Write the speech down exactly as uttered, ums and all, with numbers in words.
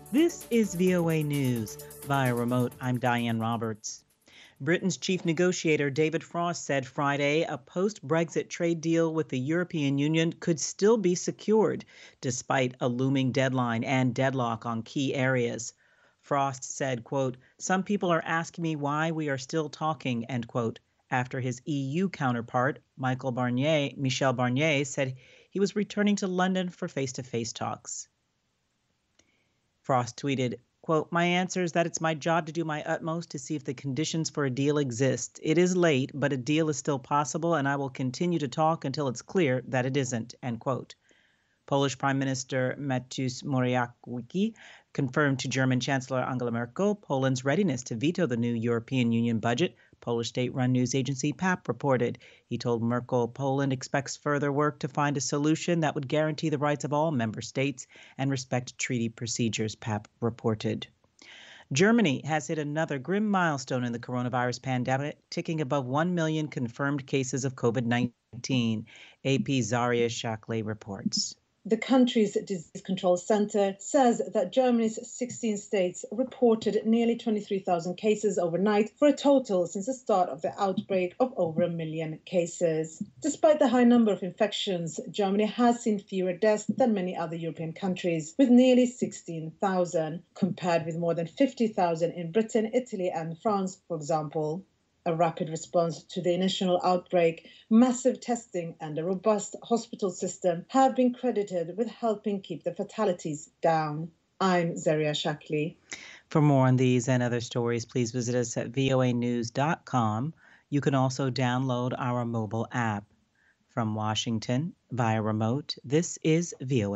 This is V O A News. Via remote, I'm Diane Roberts. Britain's chief negotiator David Frost said Friday a post-Brexit trade deal with the European Union could still be secured, despite a looming deadline and deadlock on key areas. Frost said, quote, "Some people are asking me why we are still talking," end quote, after his E U counterpart, Michael Barnier, Michel Barnier, said he was returning to London for face-to-face talks. Frost tweeted, quote, "My answer is that it's my job to do my utmost to see if the conditions for a deal exist. It is late, but a deal is still possible, and I will continue to talk until it's clear that it isn't," end quote. Polish Prime Minister Mateusz Morawiecki confirmed to German Chancellor Angela Merkel Poland's readiness to veto the new European Union budget, Polish state-run news agency P A P reported. He told Merkel Poland expects further work to find a solution that would guarantee the rights of all member states and respect treaty procedures, P A P reported. Germany has hit another grim milestone in the coronavirus pandemic, ticking above one million confirmed cases of COVID nineteen. A P's Zaria Shackley reports. The country's disease control center says that Germany's sixteen states reported nearly twenty-three thousand cases overnight, for a total since the start of the outbreak of over a million cases. Despite the high number of infections, Germany has seen fewer deaths than many other European countries, with nearly sixteen thousand, compared with more than fifty thousand in Britain, Italy and France, for example. A rapid response to the initial outbreak, massive testing and a robust hospital system have been credited with helping keep the fatalities down. I'm Zaria Shackley. For more on these and other stories, please visit us at V O A news dot com. You can also download our mobile app. From Washington, via remote, this is V O A.